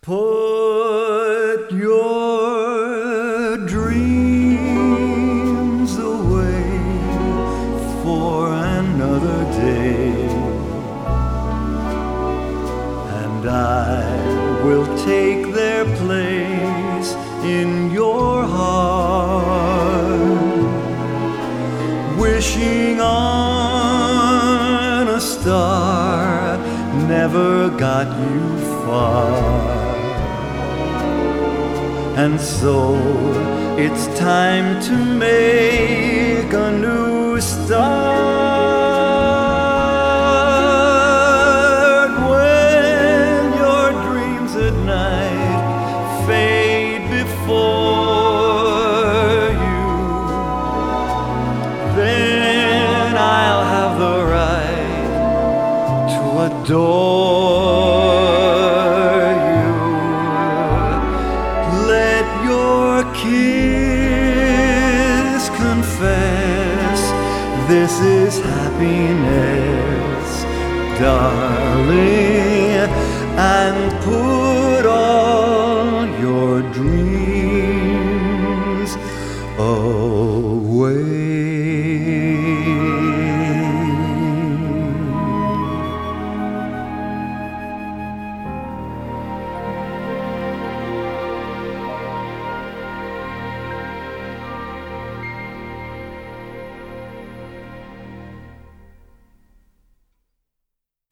Put your dreams away for another day, and I will take their place in your heart, wishing on a star never got you far. And so it's time to make a new start. When your dreams at night fade before you, then I'll have the right to adore you. Let your kiss confess this is happiness, darling, and put all your dreams away.